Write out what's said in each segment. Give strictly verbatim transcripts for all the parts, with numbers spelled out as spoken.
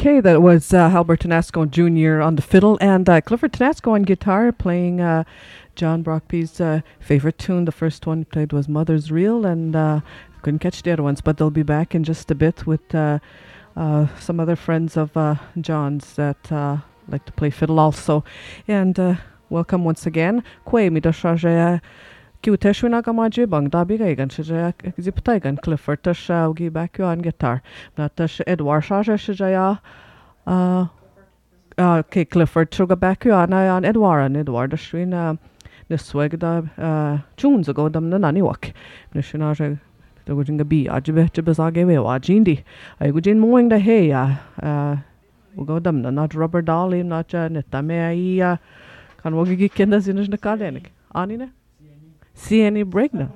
Okay, that was uh, Albert Tenasco Junior on the fiddle and uh, Clifford Tenasco on guitar playing uh, John Brockby's uh, favorite tune. The first one he played was Mother's Reel, and uh, couldn't catch the other ones, but they'll be back in just a bit with uh, uh, some other friends of uh, John's that uh, like to play fiddle also. And uh, welcome once again. Quay mi dashaja Kiuteshuna Gamaji Bang Dabigan Shija Ziptagan Clifford Tasha Gi back you on guitar. Natash Edward Shaja Shijaya uh okay Clifford Sugar back you on on Edward and Edward Shrin uh the swag da uh tunes ago them the nanny walk. Nishinaja the Gujinga B Ajibe Jibazage Wajindi. I Gujin mowing the hay uh we'll go them not rubber dolly not Netame uh can wagi kendas in the Kadenik. Anine? See any breakdown?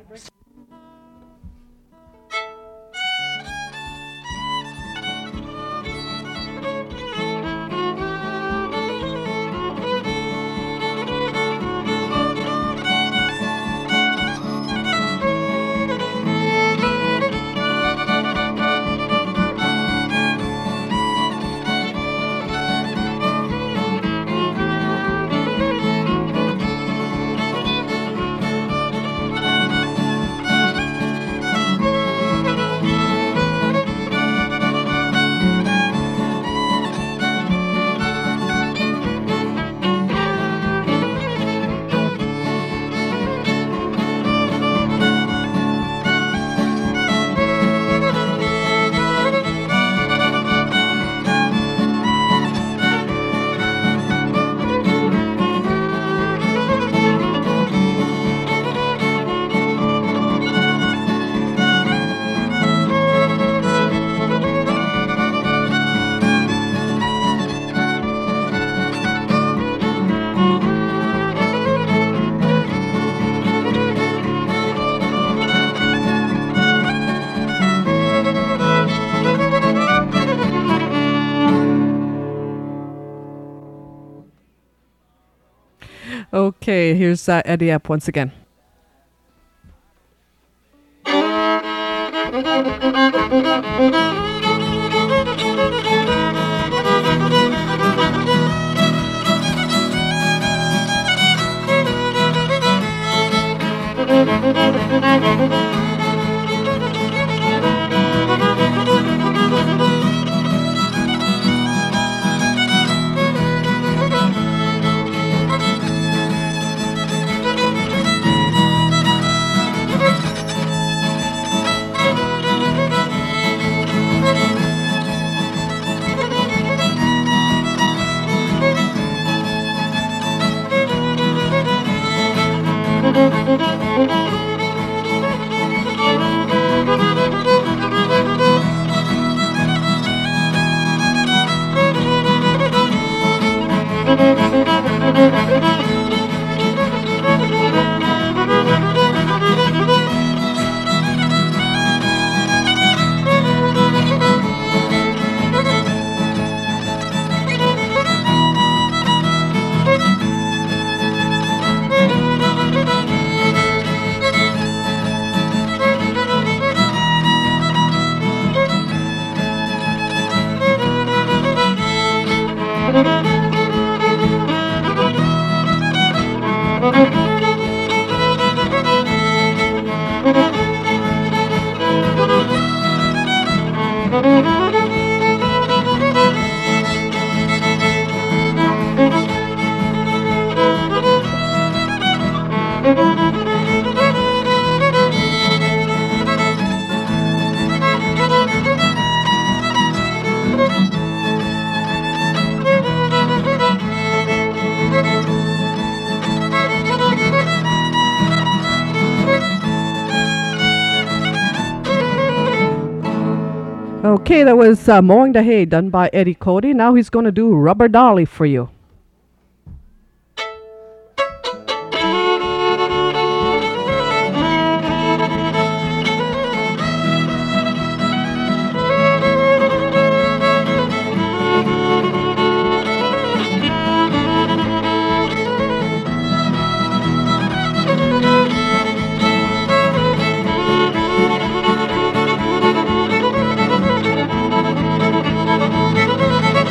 Okay, here's uh, Eddie Epp once again. Okay, that was uh, Mowing the Hay done by Eddie Cody. Now he's going to do Rubber Dolly for you. Thank you.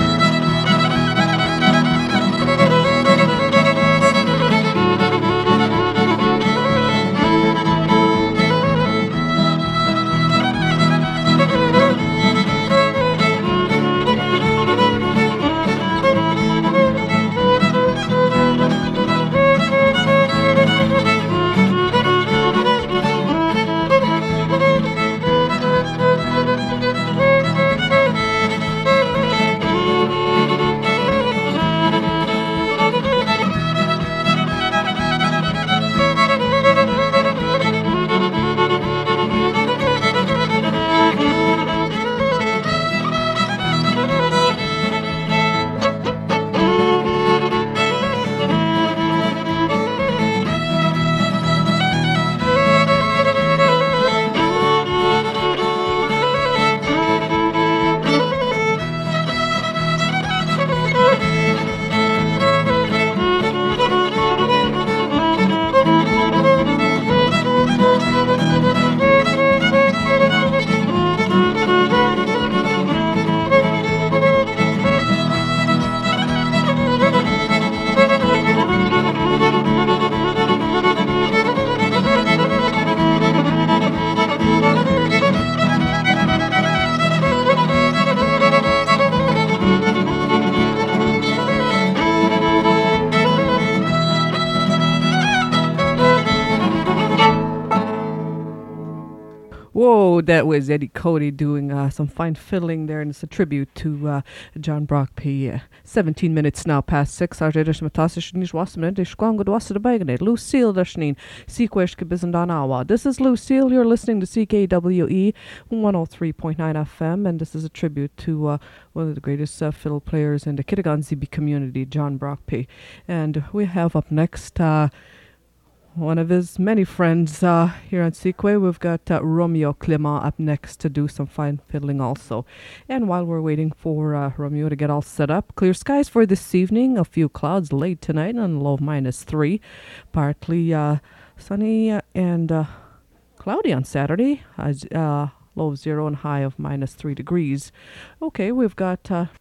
Whoa, that was Eddie Cody doing uh, some fine fiddling there, and it's a tribute to uh, John Brock P. Uh, seventeen minutes now past six. Ar idir matasish níos wasman idir squangod wasa de bagane. Lucille Dashnin, Sequesh Kibizandanawa. This is Lucille. You're listening to C K W E one oh three point nine F M, and this is a tribute to uh, one of the greatest uh, fiddle players in the Kitagan Z B community, John Brock P. And we have up next Uh, one of his many friends uh, here on Sequay. We've got uh, Romeo Clement up next to do some fine fiddling also. And while we're waiting for uh, Romeo to get all set up, clear skies for this evening. A few clouds late tonight and low minus three. Partly uh, sunny uh, and uh, cloudy on Saturday. As, uh, low of zero and high of minus three degrees. Okay, we've got... Uh,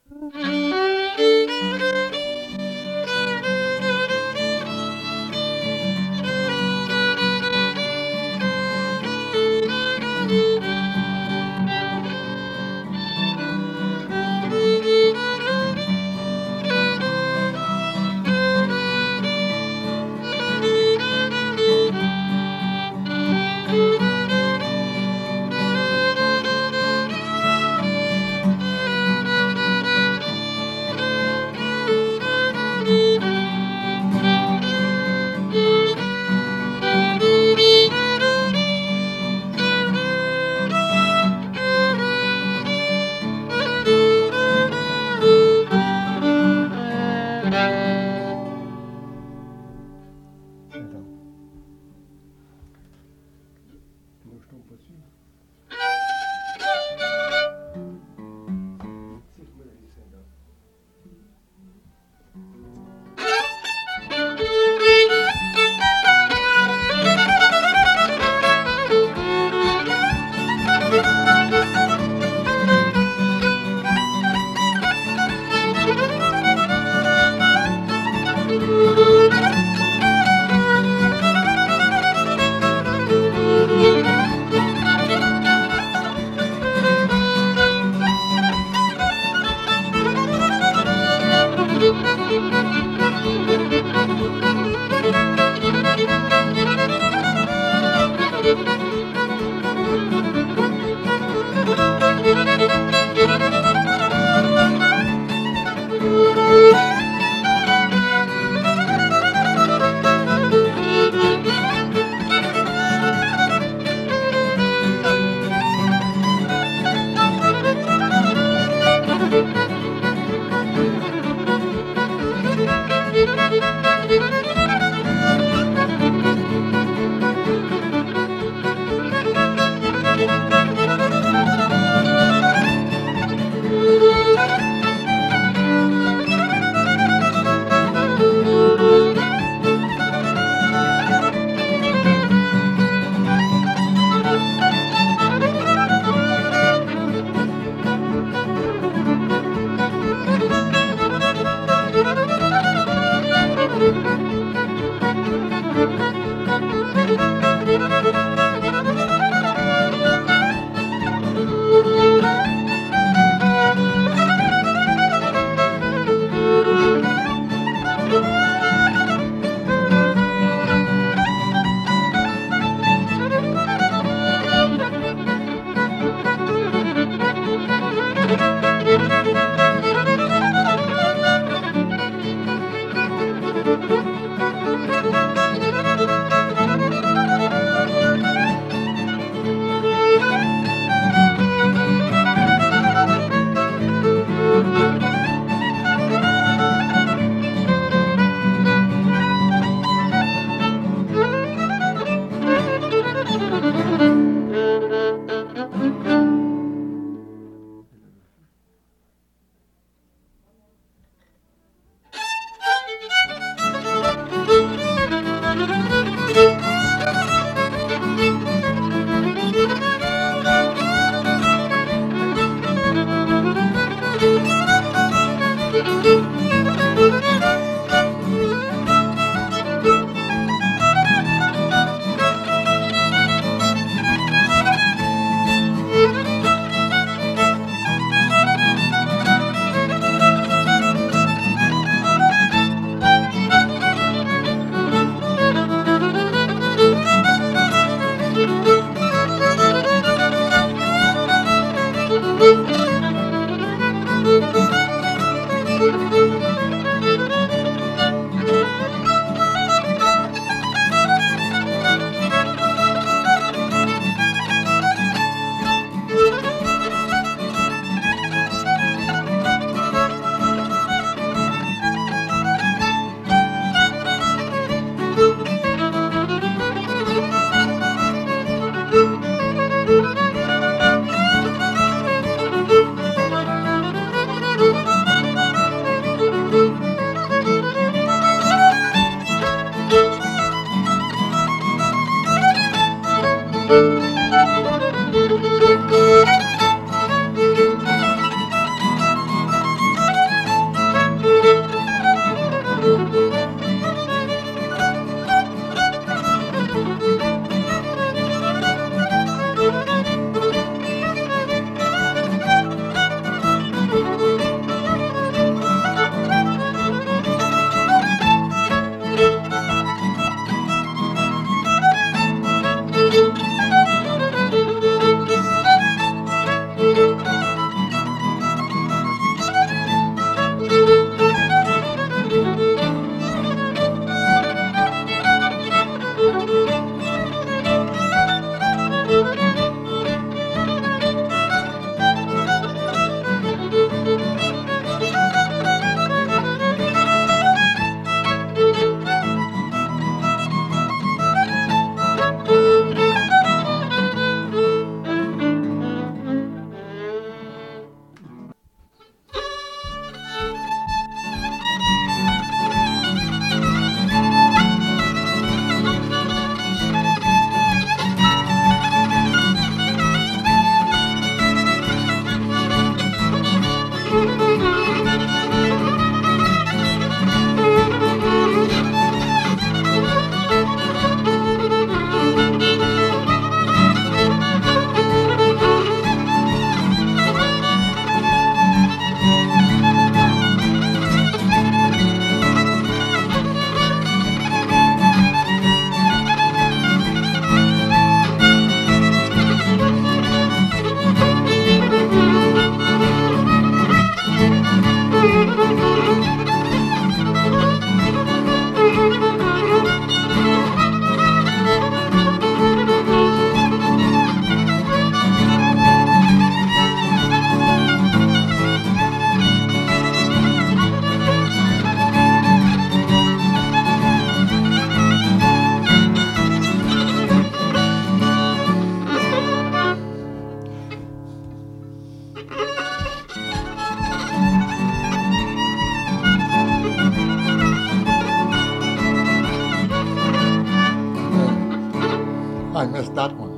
I missed that one.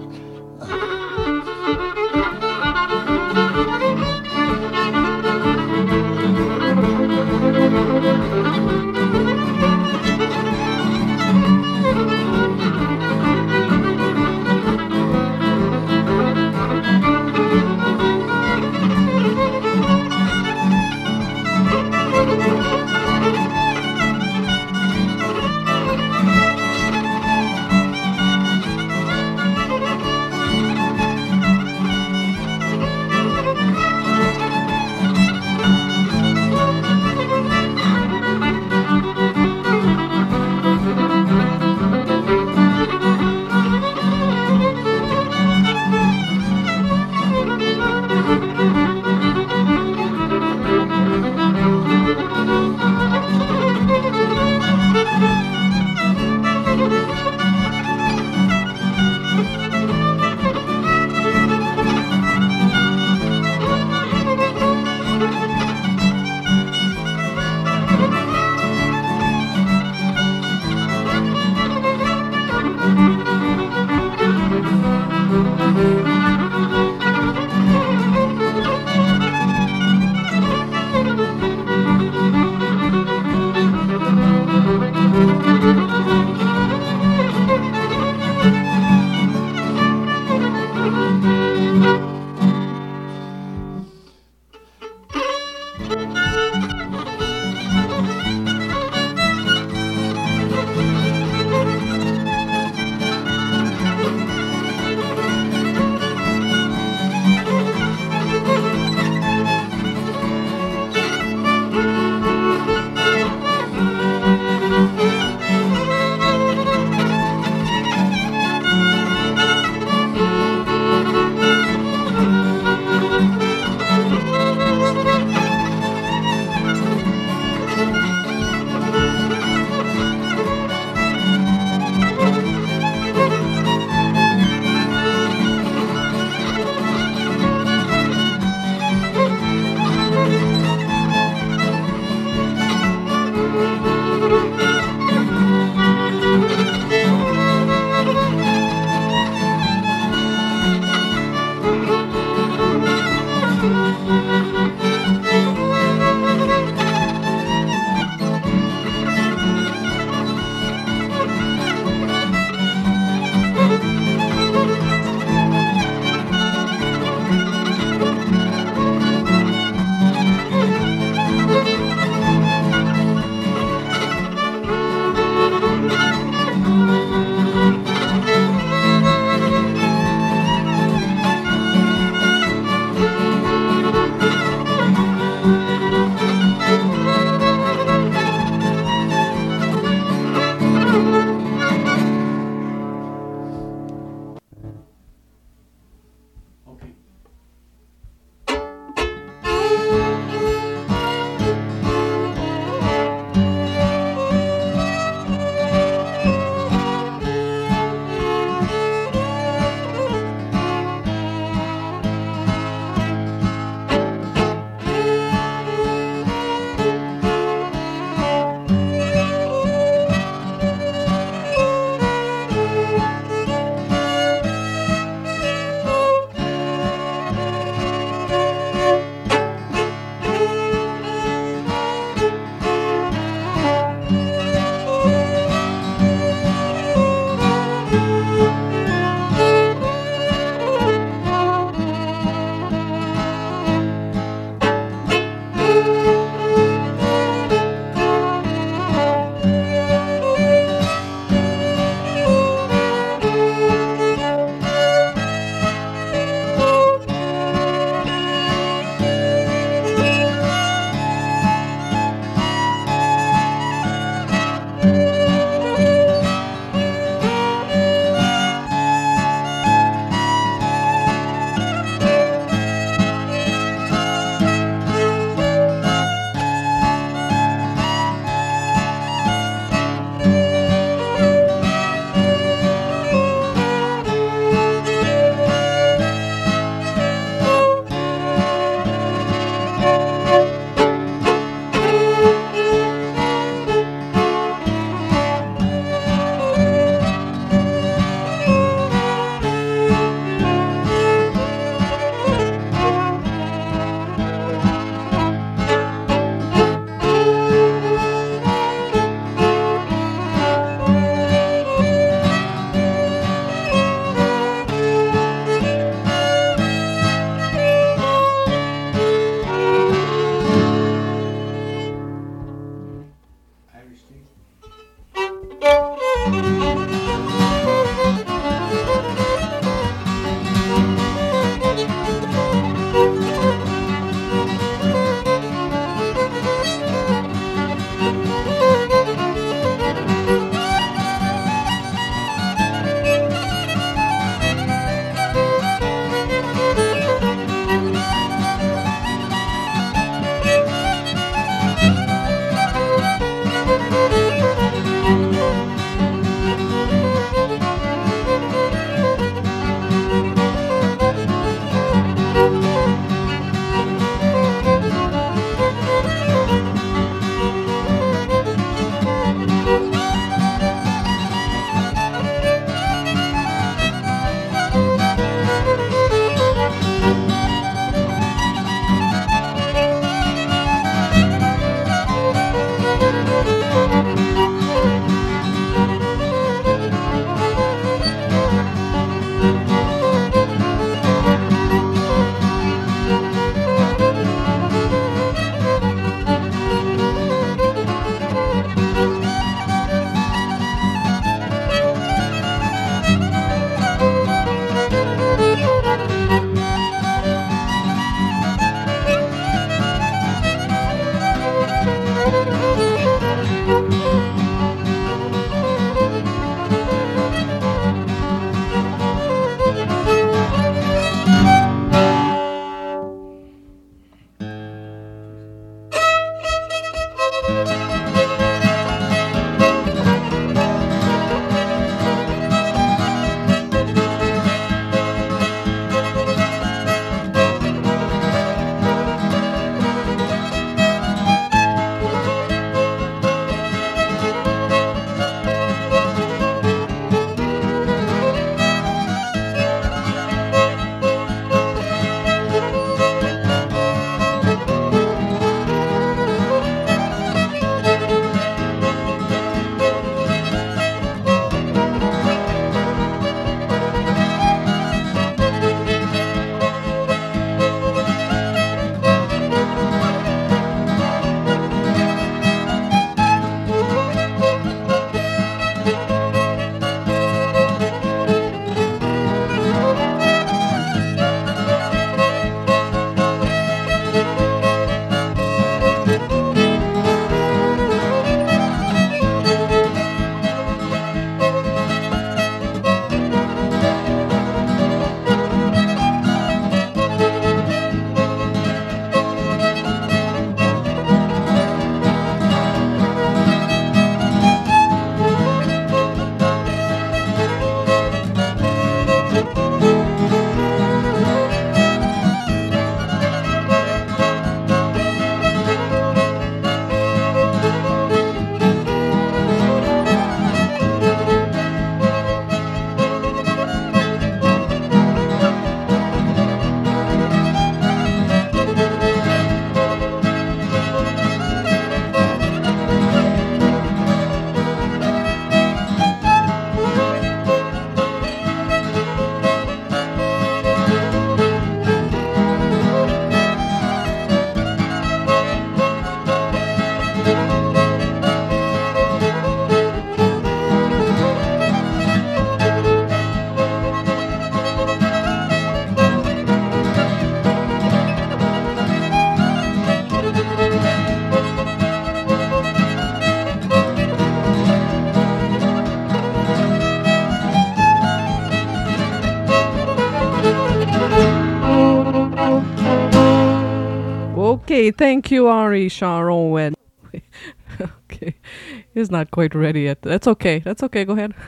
Okay, thank you, Henri Charon. Okay, he's not quite ready yet. That's okay. That's okay. Go ahead.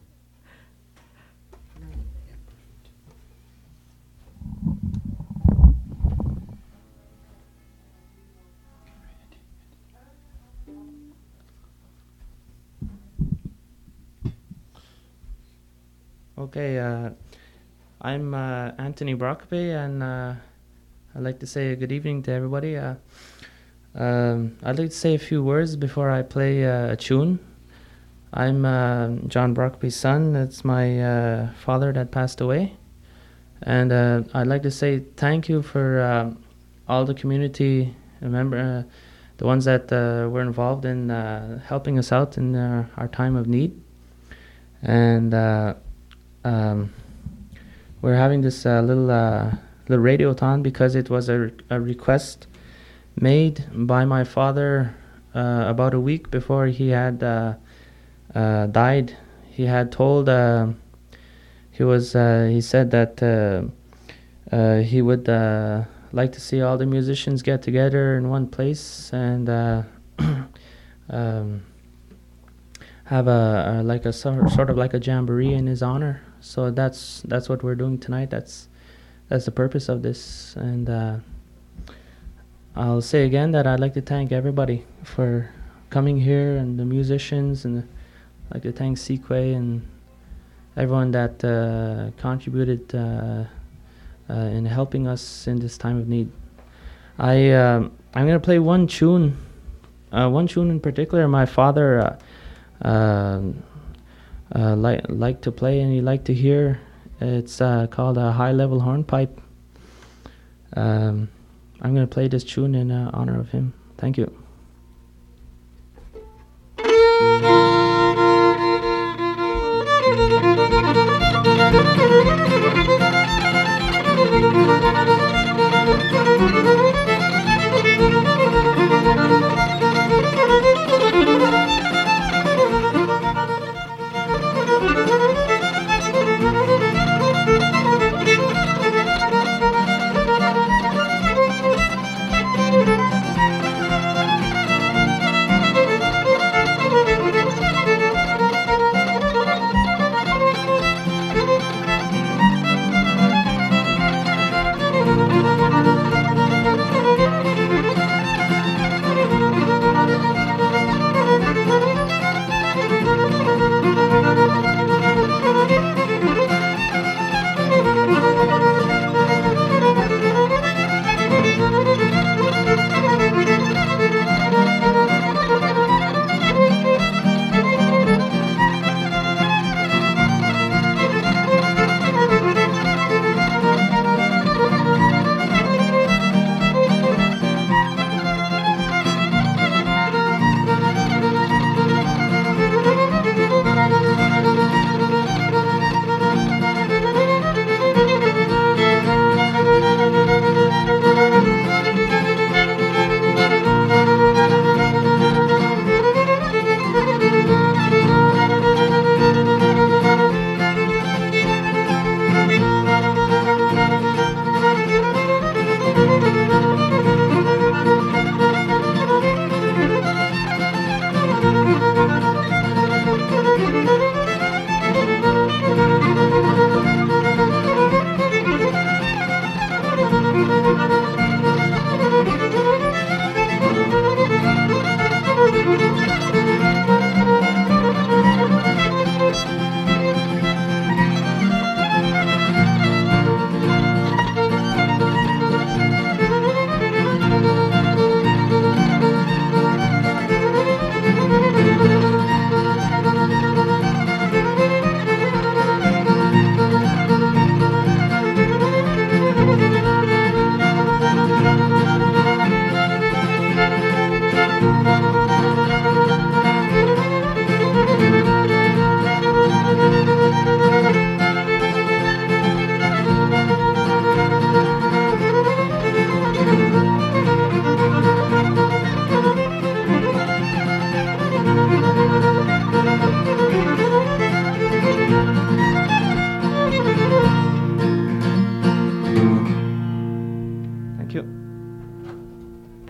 Okay, uh, I'm uh, Anthony Brockby, and uh, I'd like to say good evening to everybody. Uh, um, I'd like to say a few words before I play uh, a tune. I'm uh, John Brockby's son. It's my uh, father that passed away. And uh, I'd like to say thank you for uh, all the community member, uh, the ones that uh, were involved in uh, helping us out in uh, our time of need. And uh, um, we're having this uh, little uh, little radiothon because it was a, a request made by my father uh, about a week before he had uh, uh, died. He had told uh, he was uh, he said that uh, uh, he would uh, like to see all the musicians get together in one place and uh, um, have a, a like a sort sort of like a jamboree in his honor. So that's that's what we're doing tonight. That's that's the purpose of this. And uh, I'll say again that I'd like to thank everybody for coming here, and the musicians, and I'd like to thank Sequay and everyone that uh, contributed uh, uh, in helping us in this time of need. I um, I'm gonna play one tune, uh, one tune in particular. My father uh, uh, uh, like liked to play and he liked to hear. It's uh, called a high level hornpipe. Um, I'm gonna play this tune in uh, honor of him. Thank you.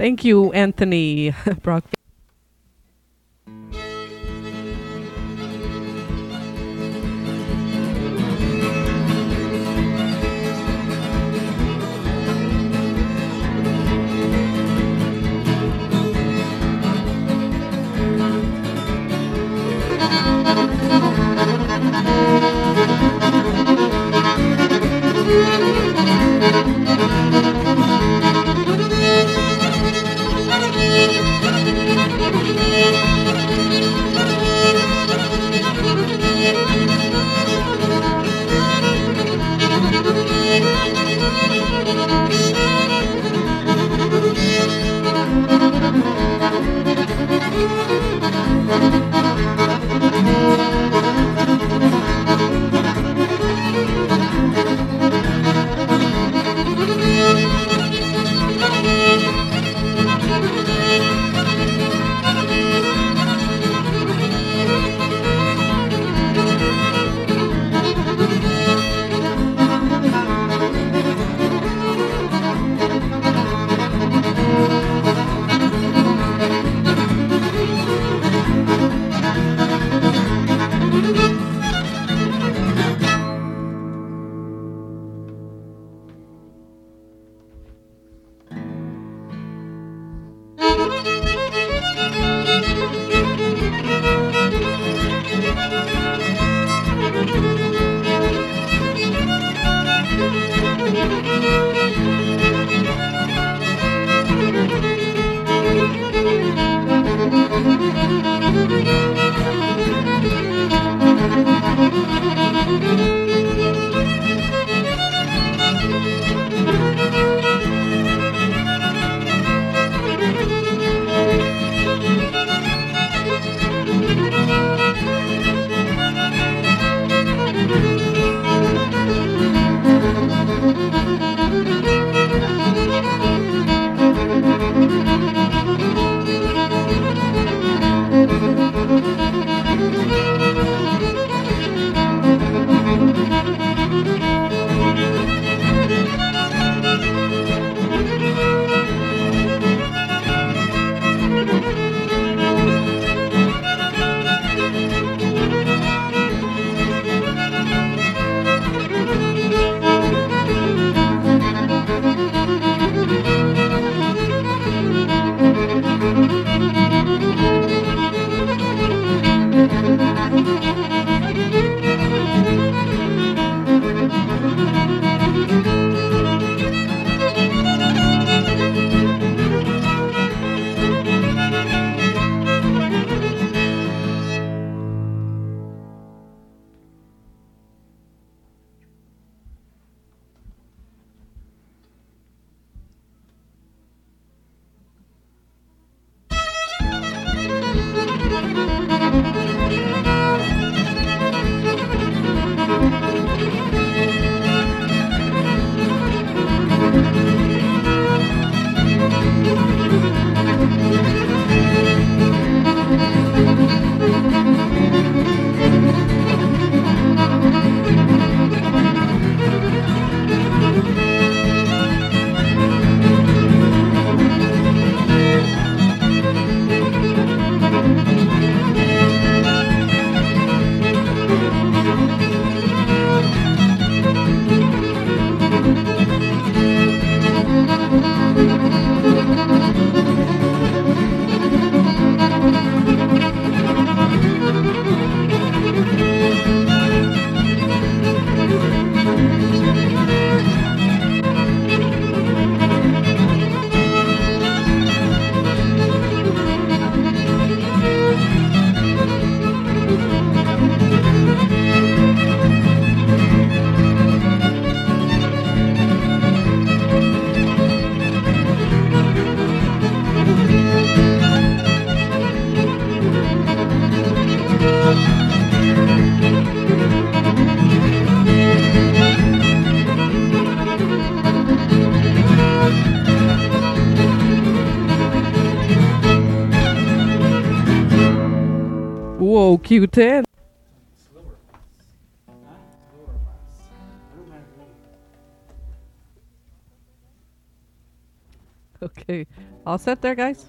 Thank you, Anthony Brock. Whoa, Q ten. Okay. All set there, guys?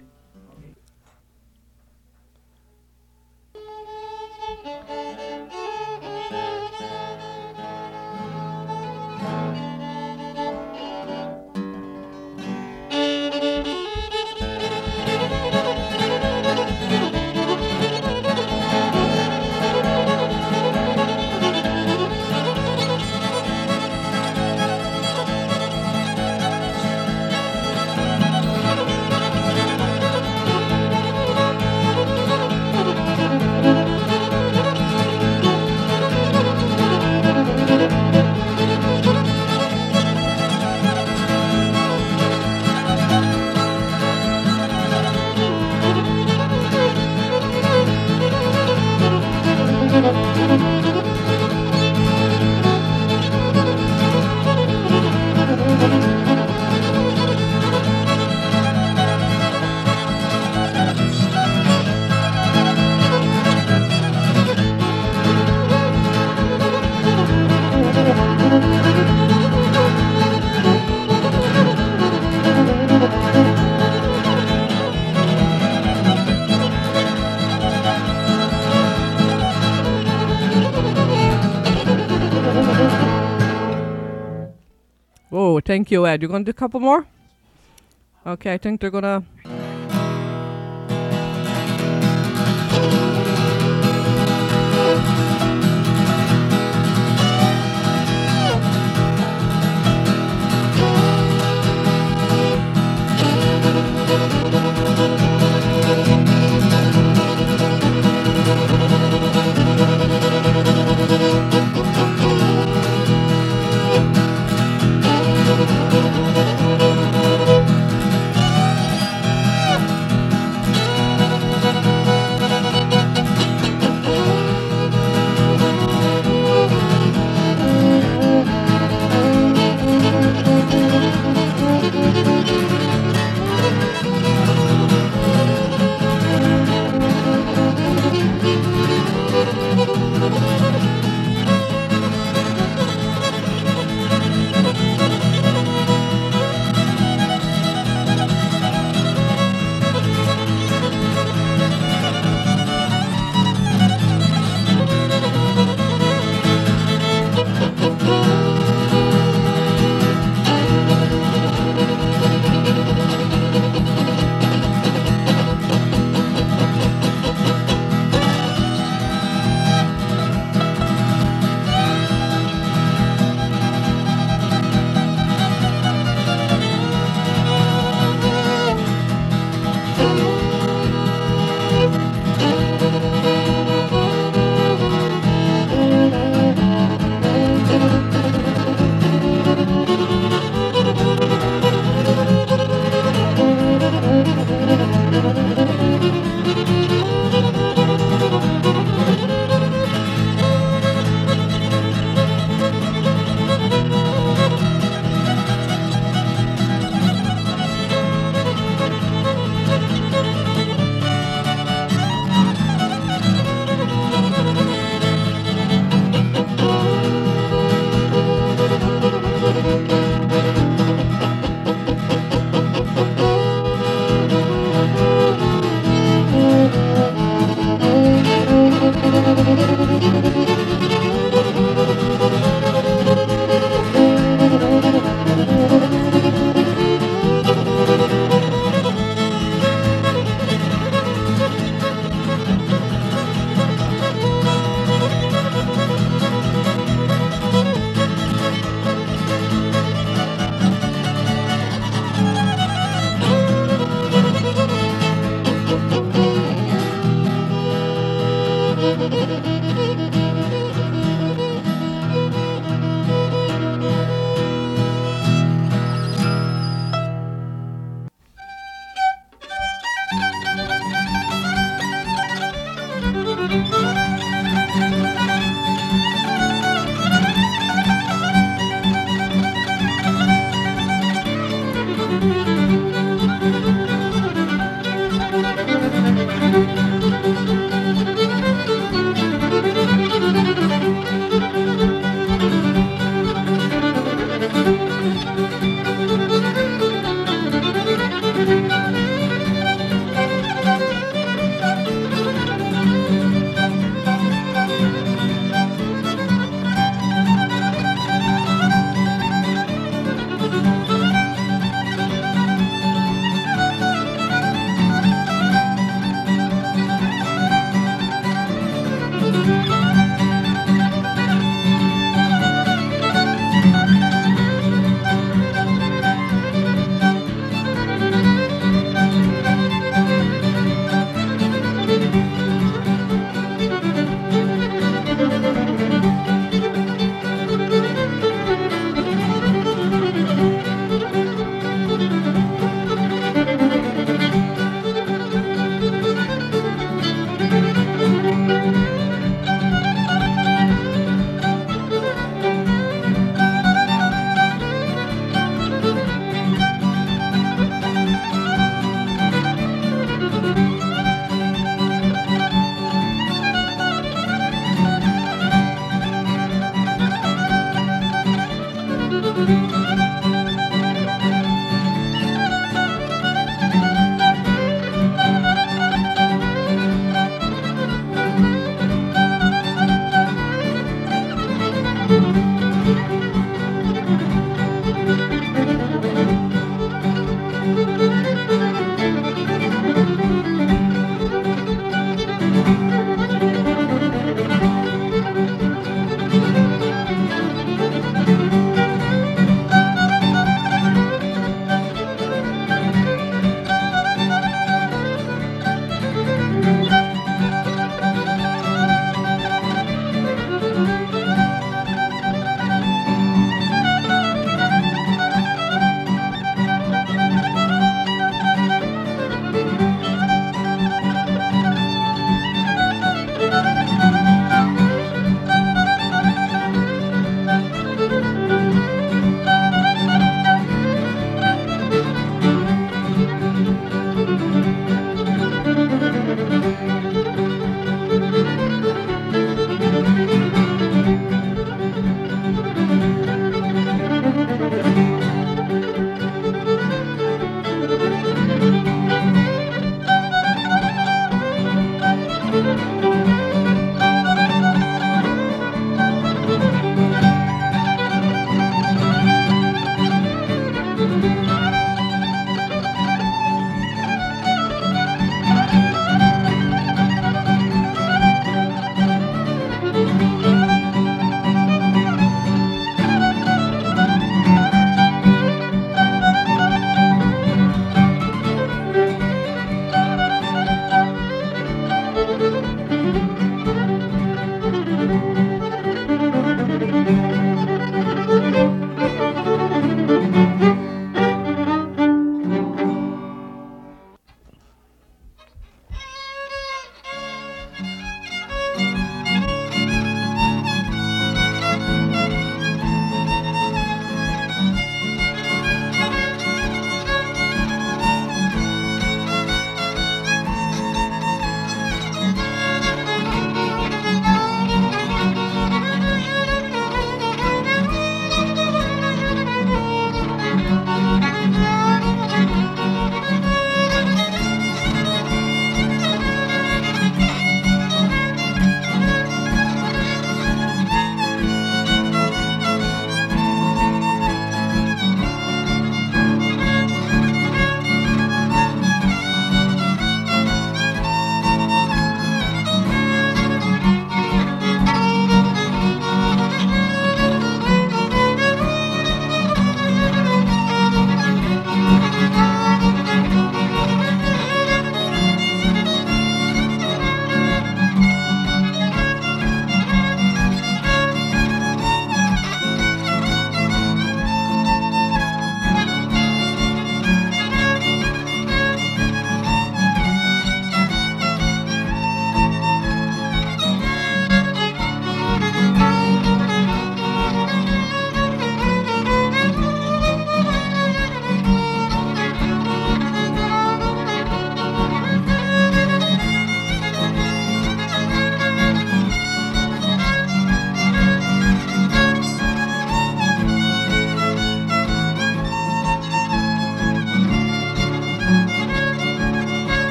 Oh, thank you, Ed. You going to do a couple more? Okay, I think they're going to... Thank you.